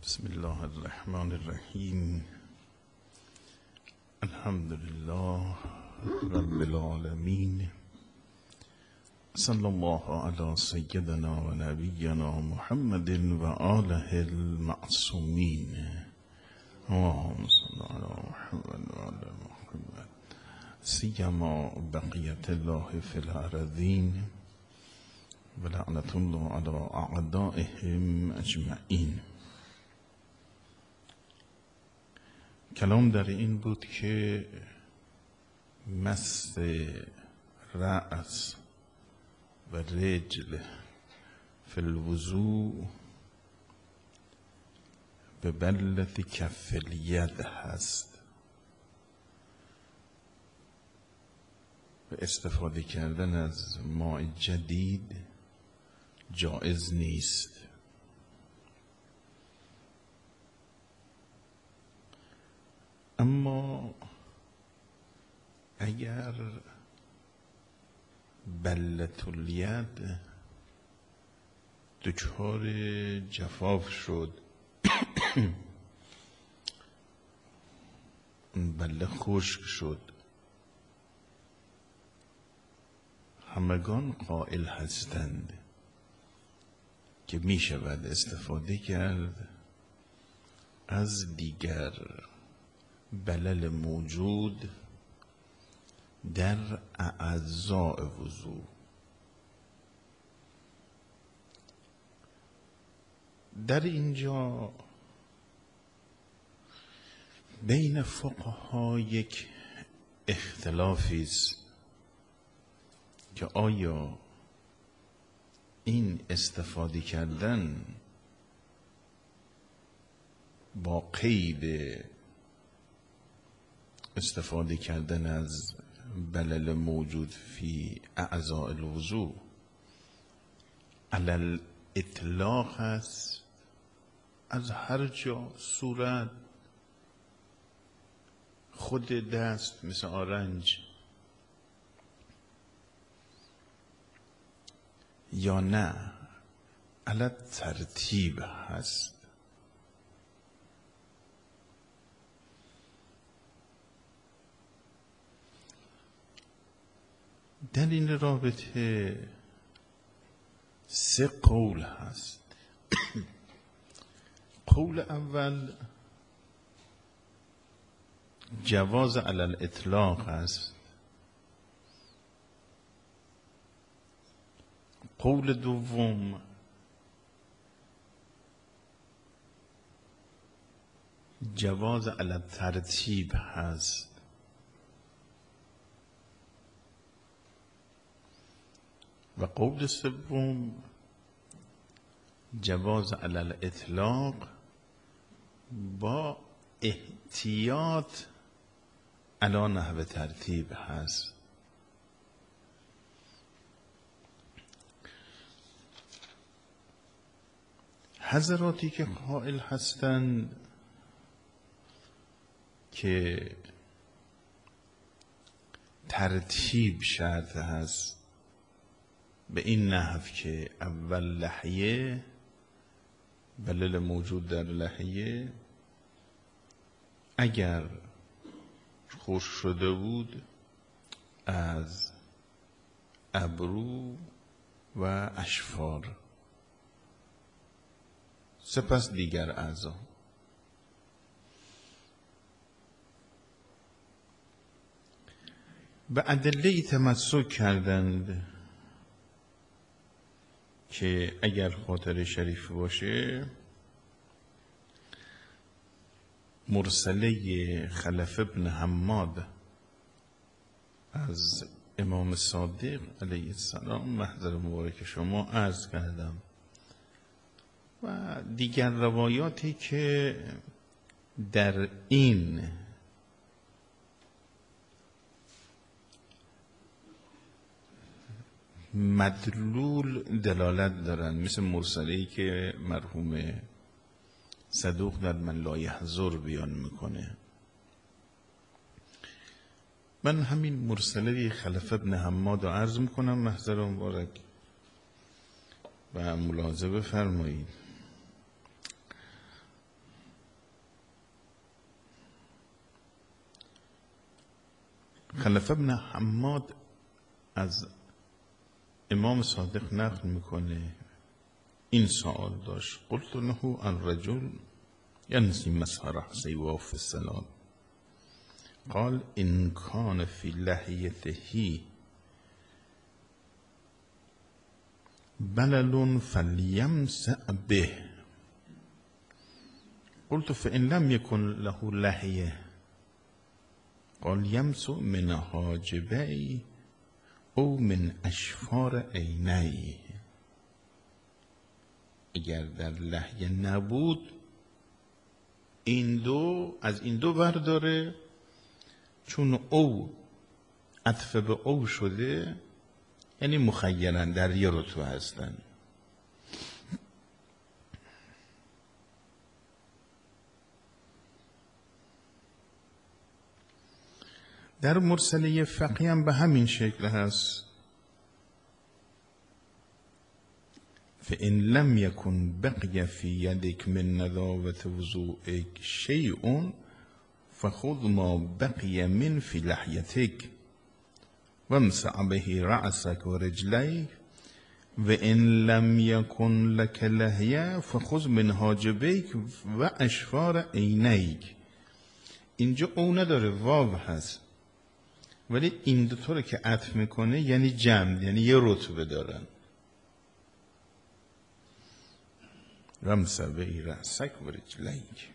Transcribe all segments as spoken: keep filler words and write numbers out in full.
بسم الله الرحمن الرحیم. الحمد لله رب العالمین. صلی الله علی سیدنا و نبینا محمد و آله المعصومین. اللهم صل علی محمد و آل محمد سیما بقیت الله فی الارضین و لعنت الله علی اعدائهم اجمعین. کلام در این بود که مس رأس و رجل فی الوضوء به بلة کف الید هست و استفاده کردن از ماء جدید جایز نیست. اما اگر بلة الید دچار جفاف شد، بله خشک شد، همگان قائل هستند که می شود استفاده کرد از دیگر بلل موجود در اعضاء وضو. در اینجا بین فقها یک اختلافی است که آیا این استفاده کردن با قید استفاده کردن از بلل موجود فی اعضاء الوضوء علی الاطلاق است، از هر جا صورت خود دست مثل آرنج، یا نه علی ترتیب هست. در این رابطه سه قول هست. قول اول جواز علی الاطلاق است. قول دوم جواز علی الترتیب هست. و قول سوم جواز علی الاطلاق با احتیاط علی نحو ترتیب هست. حضراتی که قائل هستند که ترتیب شرط هست به این نحو که اول لحیه، بلل موجود در لحیه اگر خشک شده بود از ابرو و اشفار، سپس دیگر اعضا. به ادله تمسک کردند که اگر خاطر شریف باشه مرسله خلف ابن حماد از امام صادق علیه السلام محضر مبارک شما عرض کردم و دیگر روایاتی که در این مدلول دلالت دارند، مثل مرسله‌ای که مرحوم صدوق در من لا یحضر بیان میکنه. من همین مرسله خلف ابن حماد رو عرض میکنم محضر مبارک و ملاحظه بفرمایید. خلف ابن حماد از امام صادق نقل میکنه این سوال داشت، قلت له الرجل ينزي مسح رأسه وهو في الصلاة قال إن كان في لحيته بلل فليمسح به. قلت فإن لم يكن له لحية قال يمسح من حاجبيه او من اشفار عینیه. اگر در لحیه نبود این دو از این دو برداره، چون او عطف به او شده یعنی مخیرن در یه رتبه هستن. در مرسله فقیه هم به همین شکل هست. فإن لم يكن بقي في يدك من نضاوة وضوئك شيء فخذ ما بقي من في لحيتك وامسح به رأسك ورجليك وإن لم يكن لك لحية فخذ من حاجبيك وأشفار عينيك. اینجا او نداره، واو هست، ولی این دو طور که عطف میکنه یعنی جمع، یعنی یه رتبه دارن. وامسح به رأسک و رجلیک.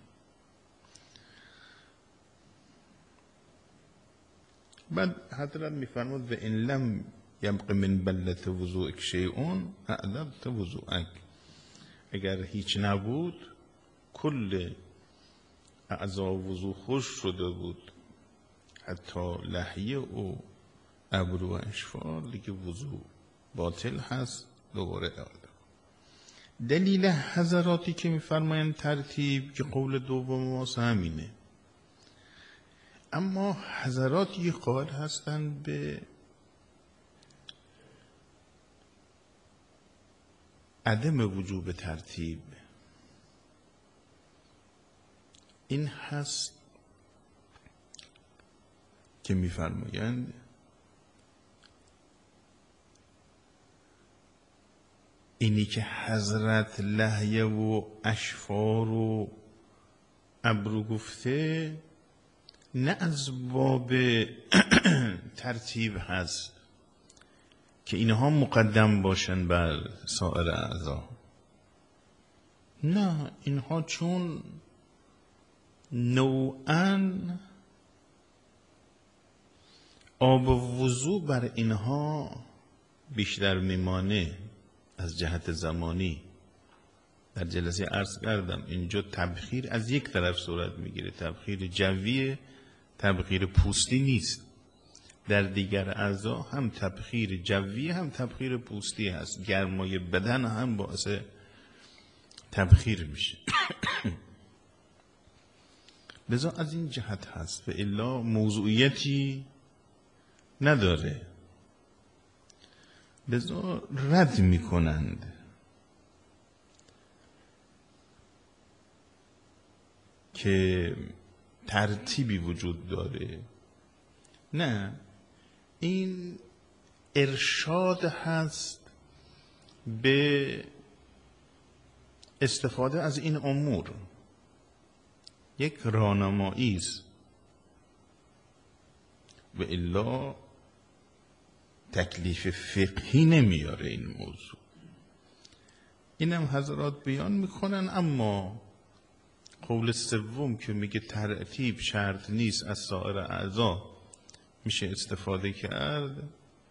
بعد حضرت میفرمود و ان لم یبق من بلت وضوئک شیء اعددت وضوئک. اگر هیچ نبود، کل اعضا وضو خوش شده بود، حتی لحیه و ابرو و اشفار، دیگه وضو باطل هست، دوباره اعاده. دلیل حضراتی که میفرمایند ترتیب که قول دوم واسه همینه. اما حضرات یه قائل هستند به عدم وجوب ترتیب. این هست که میفرمایند اینی که حضرت لحیه و اشفار و ابرو گفته نه از باب ترتیب هست که اینها مقدم باشن بر سایر اعضا، نه، اینها چون نوعاً آب وضو بر اینها بیشتر میمانه از جهت زمانی. در جلسه عرض کردم اینجا تبخیر از یک طرف صورت میگیره، تبخیر جوی، تبخیر پوستی نیست. در دیگر اعضا هم تبخیر جوی هم تبخیر پوستی هست، گرمای بدن هم باعث تبخیر میشه. لذا از این جهت هست و الا موضوعیتی نداره. لذا رد میکنند که ترتیبی وجود داره. نه، این ارشاد هست به استفاده از این امور، یک راهنمایی است و الا تکلیف فقهی نمیاره این موضوع. اینم حضرات بیان میکنن. اما قول سوم که میگه ترتیب شرط نیست، از سایر اعضا میشه استفاده کرد،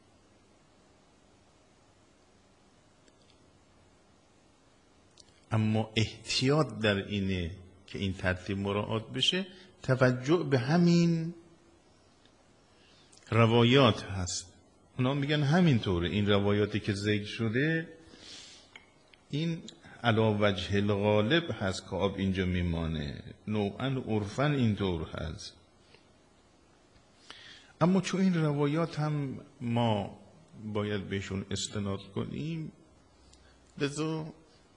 اما احتیاط در اینه که این ترتیب مراعات بشه. توجه به همین روایات هست. اونا میگن همینطوره، این روایاتی که ذکر شده این علا وجه الغالب هست که آب اینجا میمانه، نوعاً عرفاً اینطور هست. اما چون این روایات هم ما باید بهشون استناد کنیم، لذا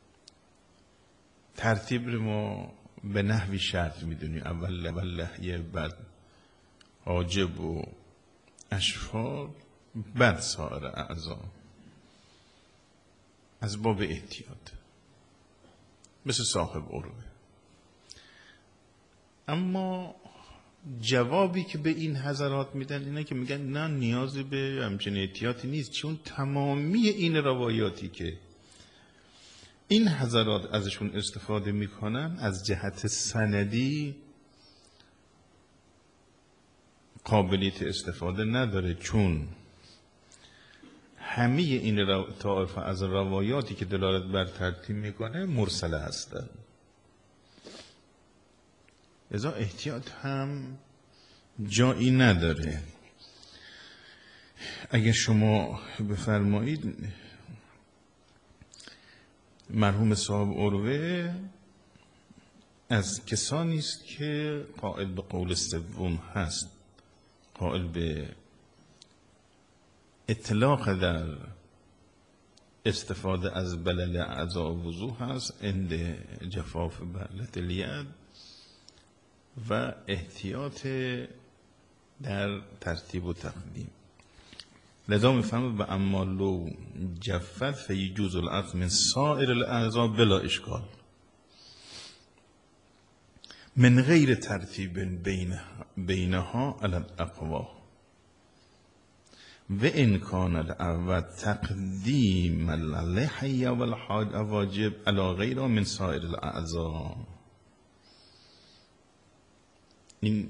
ترتیب رو ما به نحوی شرط میدونیم. اول اول لحیه، بعد حاجب و اشفار بر سایر اعضا از باب احتیاط، مثل صاحب عروه. اما جوابی که به این حضرات میدن اینه که میگن نه نیازی به همچین احتیاطی نیست، چون تمامی این روایاتی که این حضرات ازشون استفاده میکنن از جهت سندی قابلیت استفاده نداره، چون همه این طائفه از روایاتی که دلالت بر ترتیب میکنه مرسله هستن. لذا احتیاط هم جایی نداره. اگه شما بفرمایید مرحوم صاحب عروه از کسانی است که قائل به قول سوم هست، قائل به اطلاق در استفاده از بلل اعضا وضو هست عند جفاف بللة الید و احتیاط در ترتیب و تقدیم. لذا میفهمد و اما لو جفت فیجوز الاخذ من سائر الاعضا بلا اشکال من غیر ترتیب بینها علی الاقوا و ان کان الاول تقدیم اللحیه و الحواجب علی غیرها من سائر الاعضا. این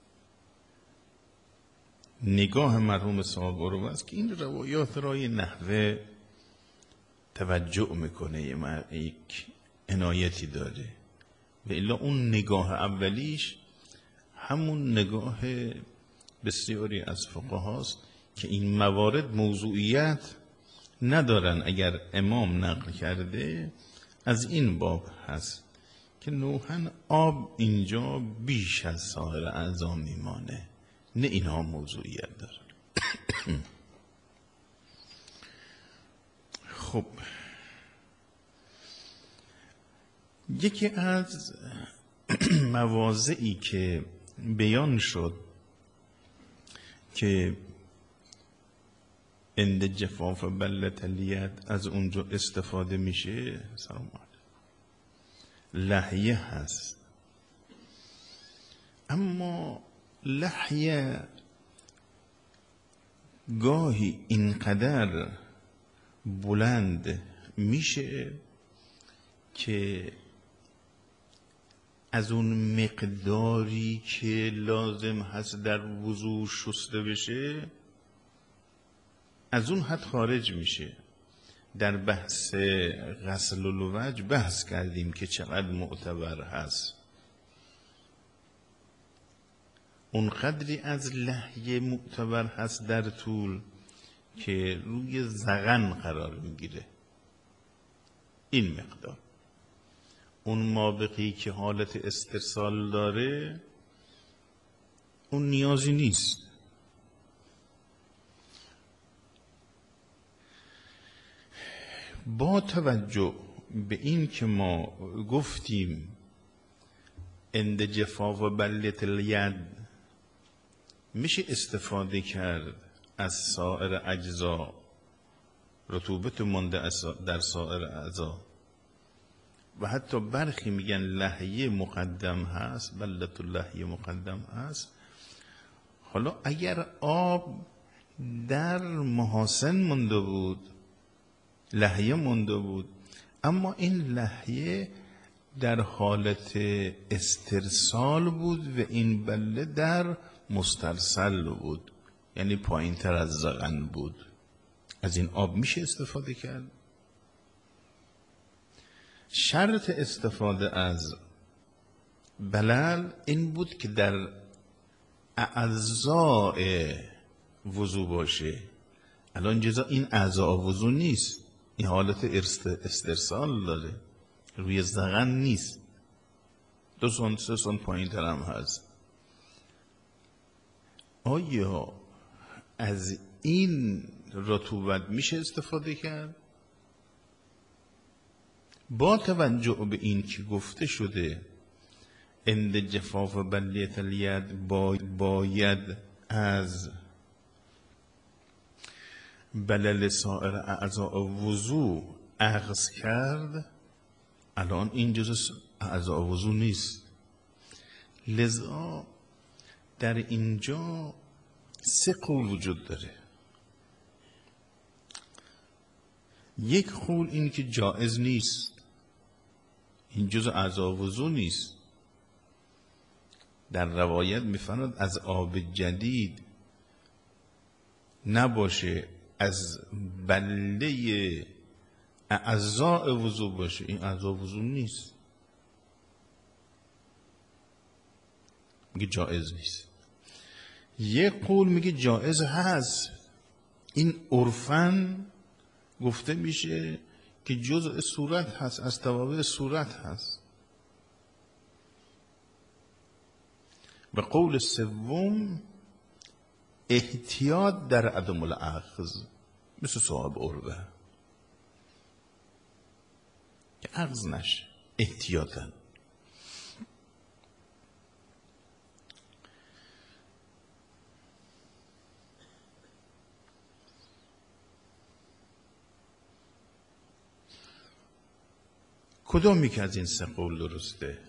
نگاه مرحوم صاحب عروه است که این روایات را یه نحوه توجه میکنه، یک عنایتی داره، و الا اون نگاه اولیش همون نگاه بسیاری از فقهاست که این موارد موضوعیت ندارن. اگر امام نقل کرده از این باب هست که نوحن آب اینجا بیش از سایر اعضا میمانه، نه اینها موضوعیت دارن. خب یکی از مواضعی که بیان شد که عند جفاف بللة الید از اونجا استفاده میشه سلام لحیه هست. اما لحیه گاهی اینقدر بلند میشه که از اون مقداری که لازم هست در وضو شسته بشه از اون حد خارج میشه. در بحث غسل الوجه بحث کردیم که چقدر معتبر هست. اون قدری از لحیه معتبر هست در طول که روی ذقن قرار میگیره، این مقدار. اون مابقی که حالت استرسال داره اون نیازی نیست. با توجه به این که ما گفتیم عند جفاف بللة الید میشه استفاده کرد از سایر اجزا، رطوبت مانده در سایر اعضا، و حتی برخی میگن لحیه مقدم هست، بللة اللحیه مقدم هست. حالا اگر آب در محاسن مانده بود، لحیه مانده بود، اما این لحیه در حالت استرسال بود و این بله در مسترسل بود، یعنی پایین تر از ذقن بود، از این آب میشه استفاده کرد. شرط استفاده از بلل این بود که در اعضاء وضو باشه. الان جزا این اعضاء وضو نیست، این حالت استرسال داره، روی ذقن نیست، دو سن سه سن پایین تر هم هست. آیا از این رطوبت میشه استفاده کرد؟ با توجه به این که گفته شده عند جفاف بللة الید باید از بلل سائر اعضاء وضو اخذ کرد، الان این جز اعضاء وضو نیست. لذا در اینجا سه قول وجود داره. یک قول این که جائز نیست، این جز اعضاء وضو نیست. در روایت میفرماد از آب جدید نباشه، از بله اعضاء وضو باشه، این اعضاء وضو نیست، میگه جائز نیست. یک قول میگه جائز هست، این عرفاً گفته میشه که جزء صورت هست، از توابع صورت هست. و قول سوم احتیاط در عدم الاخذ، مثل صاحب عربه که اخذ نشه، احتیاطاً. کدومی که از این سه قول درسته؟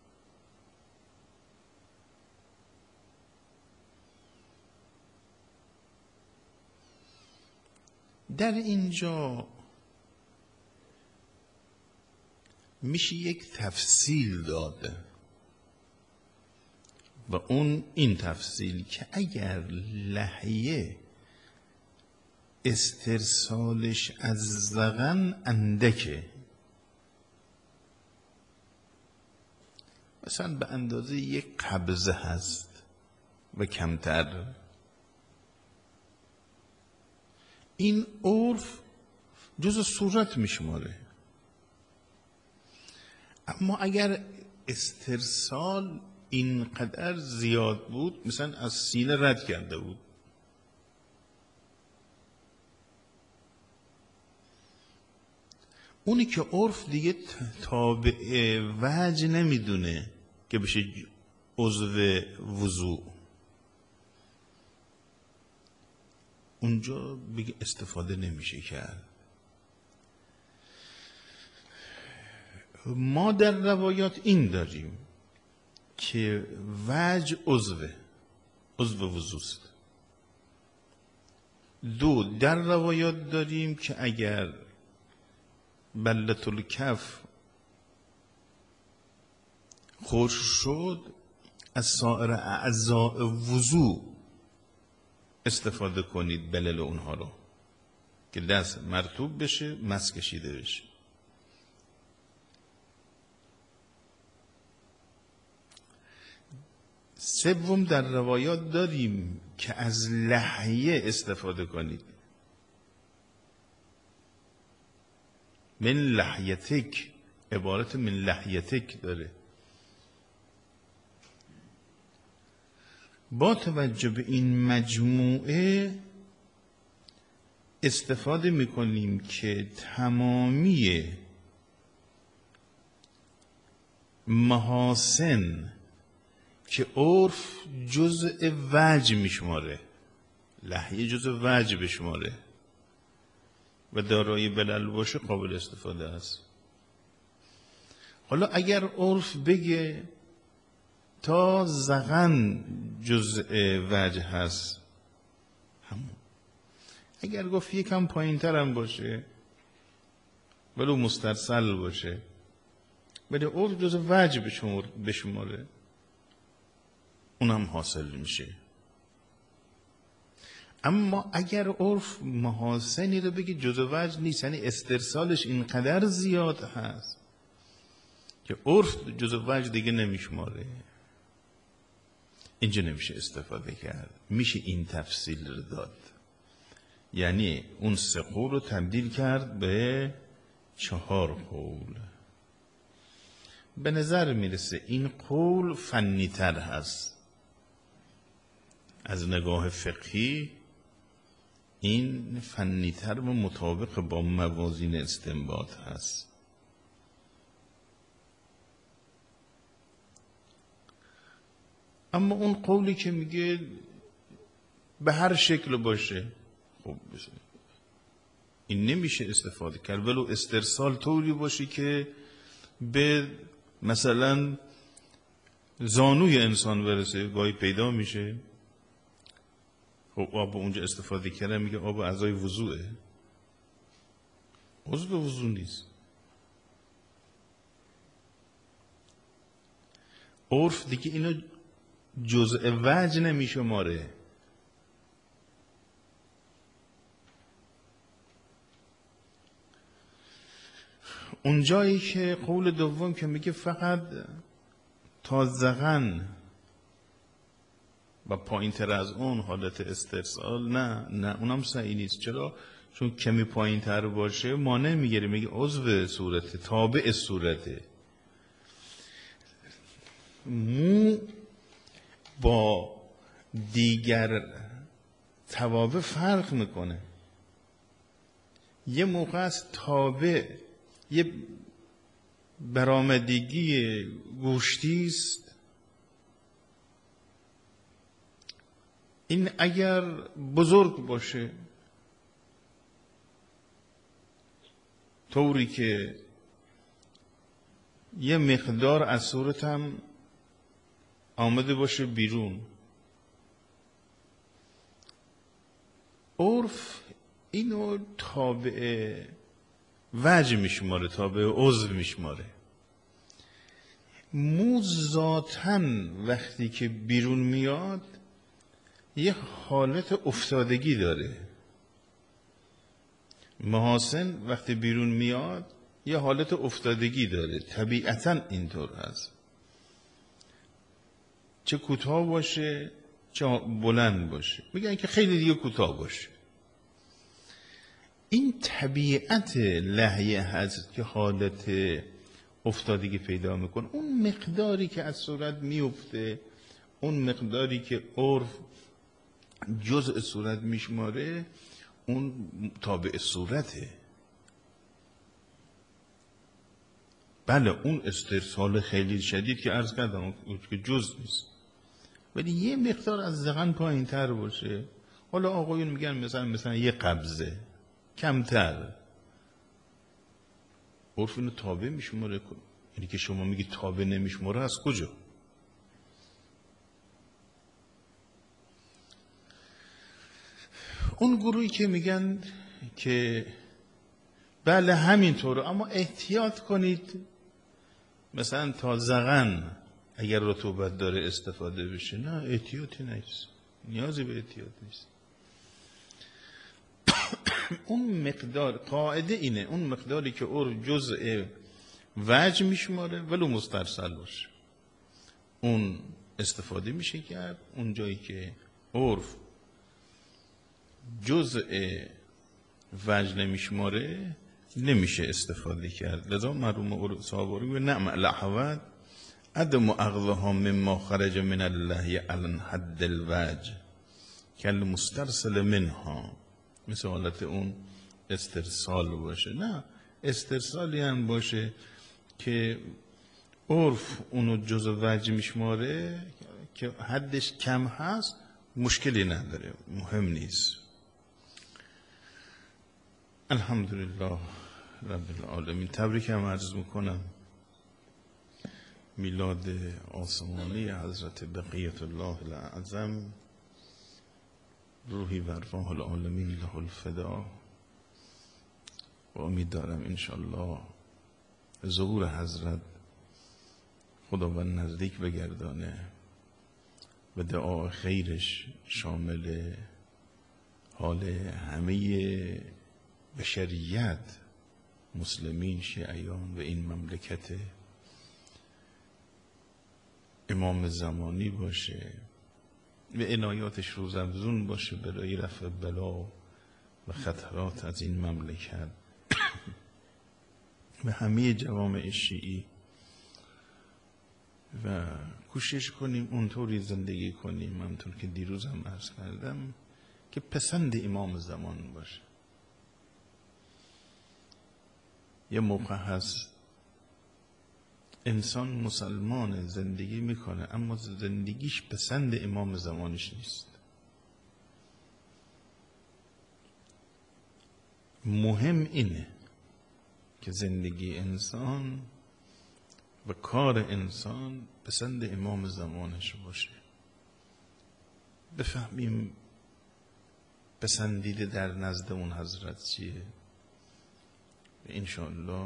در اینجا میشه یک تفصیل داده و اون این تفصیل که اگر لحیه استرسالش از زغن اندکه، مثلا به اندازه یک قبضه هست و کمتر، این عرف جز صورت میشماره. اما اگر استرسال اینقدر زیاد بود، مثلا از سینه رد کرده بود، اونی که عرف دیگه تابع وجه نمیدونه که بشه عضو وضو، اونجا بگه استفاده نمیشه کرد. ما در روایات این داریم که وجه عضوه، عضو وضوست. دو، در روایات داریم که اگر بلت الکف خشک شد، از سایر اعضاء وضو استفاده کنید بلل اونها رو که دست مرطوب بشه، مس کشیده بشه. سوم، در روایات داریم که از لحیه استفاده کنید، من لحیتک، عبارت من لحیتک داره. با توجه به این مجموعه استفاده میکنیم که تمامی محاسن که عرف جزء وجه میشماره، لحیه جزء وجه بشماره و دارای بلل باشه، قابل استفاده است. حالا اگر عرف بگه تا زغن جزء وجه هست، همون. اگر گفت یکم پایین تر هم باشه ولو مسترسل باشه، ولی عرف جزء وجه بشماره، اونم حاصل میشه. اما اگر عرف محاسنی رو بگه جزء وجه نیست، یعنی استرسالش اینقدر زیاد هست که عرف جزء وجه دیگه نمیشماره، اینجا نمیشه استفاده کرد. میشه این تفصیل رو داد، یعنی اون سه قول رو تبدیل کرد به چهار قول. به نظر میرسه این قول فنی تر هست از نگاه فقهی، این فنی تر و مطابق با موازین استنباط هست. اما اون قولی که میگه به هر شکل باشه، خب این نمیشه استفاده کرد. ولو استرسال طوری باشه که به مثلا زانوی انسان برسه، گاهی پیدا میشه. خب آب اونجا استفاده کرده، میگه آب اعضای وضوعه، عضو وضو نیست. عرف دیگه اینو جزء وجه نمیشماره. اون جایی که قول دوم که میگه فقط تا زغن و پایین تر از اون حالت استرسال، نه نه اونم صحیح نیست. چرا؟ چون کمی پایین تر باشه مانع میگیره، میگه عضو صورته، تابع صورته. مو با دیگر توابع فرق میکنه. یه موقع است تابع یه برآمدگی گوشتی است، این اگر بزرگ باشه طوری که یه مقدار از صورت هم آمده باشه بیرون، عرف اینو تابع وجه میشماره، تابع عضو میشماره. مو ذاتاً وقتی که بیرون میاد یه حالت افتادگی داره. محاسن وقتی بیرون میاد یه حالت افتادگی داره، طبیعتاً اینطور هست، چه کوتاه باشه چه بلند باشه. میگن که خیلی دیگه کوتاه باشه. این طبیعت لحیه هست که حالت افتادگی پیدا میکنه. اون مقداری که از صورت میفته، اون مقداری که عرف جزء صورت میشماره، اون تابع صورته. بله اون استرسال خیلی شدید که عرض کردم اون که جزء نیست، ولی یه مقدار از زغن پایین تر باشه. حالا آقایون میگن مثلا مثلا یه قبضه کمتر، عرف اینو تابع میشماره. یعنی که شما میگی تابع نمیشماره، از کجا؟ اون گروهی که میگن که بله همینطوره اما احتیاط کنید، مثلا تا زغن اگر رطوبت داره استفاده بشه، نه احتیاطی نیست، نیازی به احتیاط نیست. اون مقدار قاعده اینه، اون مقداری که اور جزء وجه میشماره ولو مسترسل باشه، اون استفاده میشه کرد. اون جایی که عرف جزء وجه نمیشماره نمیشه استفاده کرد. لذا مرحوم صاحب به نعم الاحوال عدم اخذها مما خرج من الله علی حد الوجه کل مسترسل منها، مثل حالت اون استرسال باشه. نه استرسالی هم باشه که عرف اونو جزء وجه میشماره که حدش کم هست، مشکلی نداره، مهم نیست. الحمدلله رب العالمین. تبریک هم عرض میکنم میلاد آسمانی حضرت بقیت الله الاعظم، روحی و ارواح العالمین له الفدا. و امید دارم انشالله ظهور حضرت خداوند نزدیک بگردانه و دعا خیرش شامل حال همه بشریت، مسلمین، شیعیان و این مملکت امام زمانی باشه و عنایاتش روزافزون باشه برای رفع بلا و خطرات از این مملکت و همه جوامع شیعی. و کوشش کنیم اونطوری زندگی کنیم، همونطور که دیروزم عرض کردم، که پسند امام زمان باشه. یه موقع هست انسان مسلمان زندگی میکنه اما زندگیش پسند امام زمانش نیست. مهم اینه که زندگی انسان و کار انسان پسند امام زمانش باشه. بفهمیم پسندیده در نزد اون حضرت چیه و انشاءالله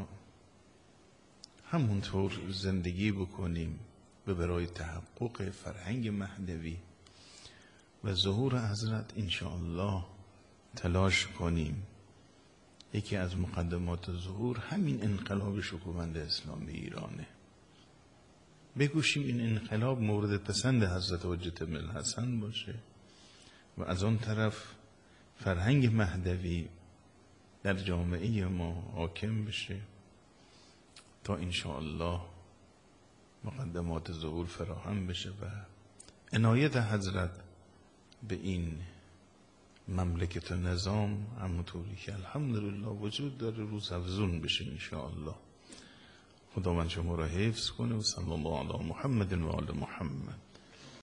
همونطور زندگی بکنیم و برای تحقق فرهنگ مهدوی و ظهور حضرت انشاءالله تلاش کنیم. یکی از مقدمات ظهور همین انقلاب شکوهمند اسلامی ایرانه. بگوشیم این انقلاب مورد پسند حضرت حجت بن الحسن باشه و از آن طرف فرهنگ مهدوی در جامعه ما حاکم بشه تا انشاءالله مقدمات ظهور فراهم بشه و عنایت حضرت به این مملکت و نظام همونطوری که الحمدلله وجود داره روز افزون بشه انشاءالله. خداوند شما را حفظ کنه و صلی الله علی محمد و آل محمد.